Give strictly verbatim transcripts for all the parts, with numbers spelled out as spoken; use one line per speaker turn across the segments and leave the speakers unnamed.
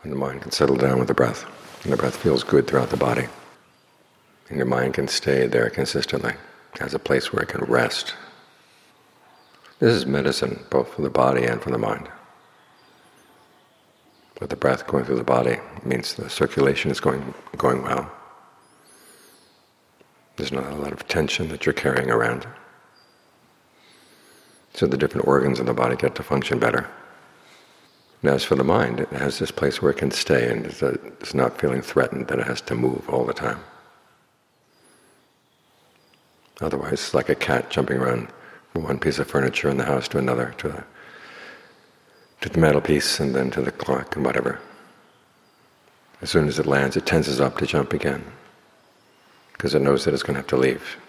And the mind can settle down with the breath, and the breath feels good throughout the body. And your mind can stay there consistently as a place where it can rest. This is medicine, both for the body and for the mind. With the breath going through the body, it means the circulation is going going well. There's not a lot of tension that you're carrying around. So the different organs of the body get to function better. And as for the mind, it has this place where it can stay and it's not feeling threatened that it has to move all the time. Otherwise, it's like a cat jumping around from one piece of furniture in the house to another, to the, to the mantelpiece and then to the clock and whatever. As soon as it lands, it tenses up to jump again, because it knows that it's going to have to leave.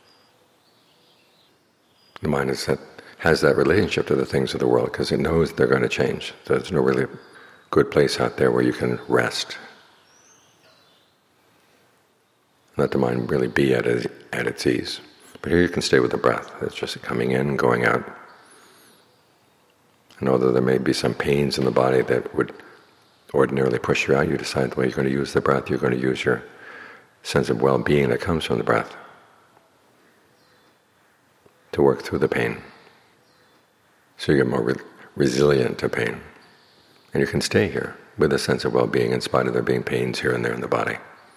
The mind is that, has that relationship to the things of the world because it knows they're going to change. So there's no really good place out there where you can rest. Let the mind really be at its, at its ease. But here you can stay with the breath. It's just coming in and going out. And although there may be some pains in the body that would ordinarily push you out, you decide the way you're going to use the breath, you're going to use your sense of well-being that comes from the breath to work through the pain. So you get more re- resilient to pain. And you can stay here with a sense of well-being in spite of there being pains here and there in the body.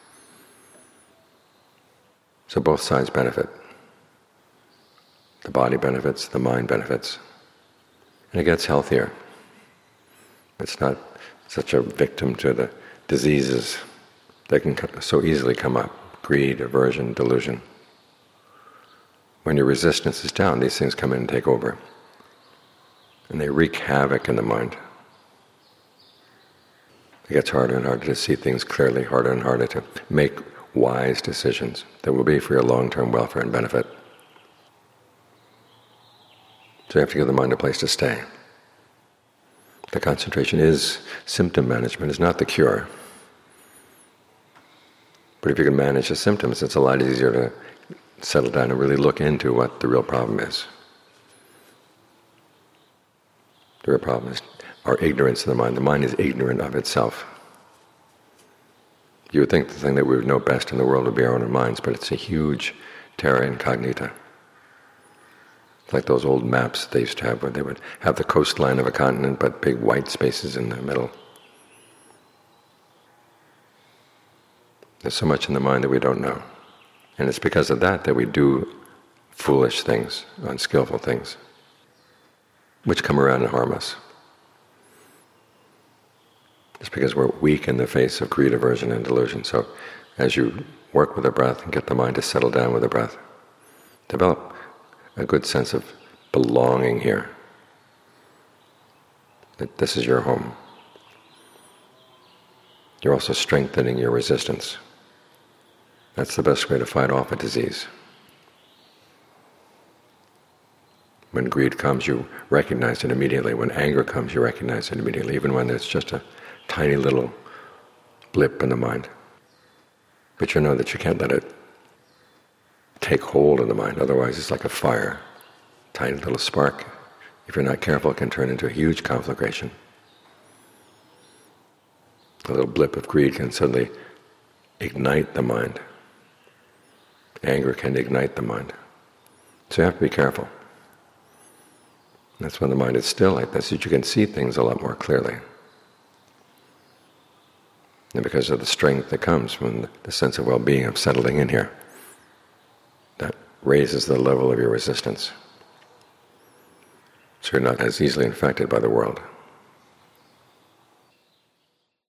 So both sides benefit. The body benefits, the mind benefits. And it gets healthier. It's not such a victim to the diseases that can so easily come up: greed, aversion, delusion. When your resistance is down, these things come in and take over. And they wreak havoc in the mind. It gets harder and harder to see things clearly, harder and harder to make wise decisions that will be for your long-term welfare and benefit. So you have to give the mind a place to stay. The concentration is symptom management, is not the cure. But if you can manage the symptoms, it's a lot easier to settle down and really look into what the real problem is. The real problem is our ignorance of the mind. The mind is ignorant of itself. You would think the thing that we would know best in the world would be our own minds, but it's a huge terra incognita. It's like those old maps they used to have where they would have the coastline of a continent but big white spaces in the middle. There's so much in the mind that we don't know. And it's because of that that we do foolish things, unskillful things, which come around and harm us. It's because we're weak in the face of greed, aversion, and delusion. So as you work with the breath and get the mind to settle down with the breath, develop a good sense of belonging here, that this is your home. You're also strengthening your resistance. That's the best way to fight off a disease. When greed comes, you recognize it immediately. When anger comes, you recognize it immediately, even when it's just a tiny little blip in the mind. But you know that you can't let it take hold of the mind, otherwise it's like a fire. Tiny little spark, if you're not careful, it can turn into a huge conflagration. A little blip of greed can suddenly ignite the mind. Anger can ignite the mind. So you have to be careful. That's when the mind is still like this, that you can see things a lot more clearly. And because of the strength that comes from the sense of well-being of settling in here, that raises the level of your resistance. So you're not as easily infected by the world.